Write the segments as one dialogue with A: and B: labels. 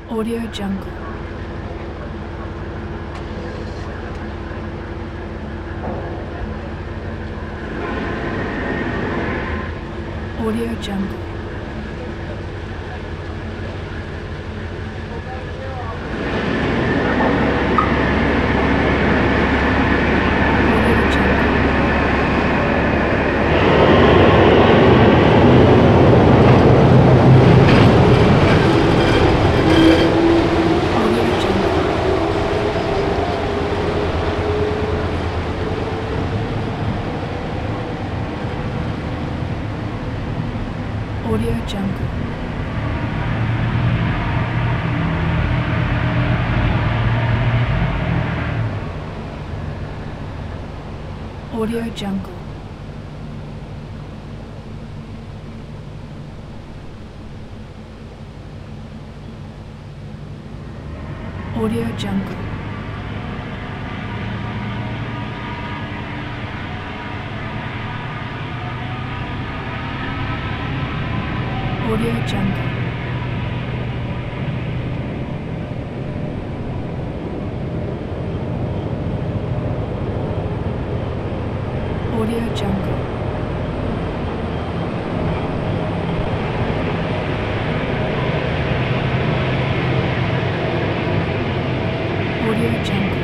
A: Audio Jungle. Audio Jungle. Audio Jungle. Audio Jungle. Audio Jungle. Audio Jungle. Audio Jungle. Audio Jungle.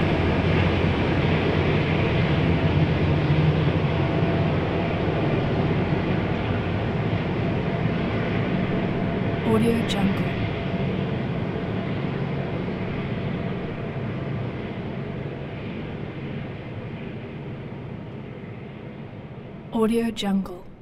A: Audio Jungle. Audio Jungle.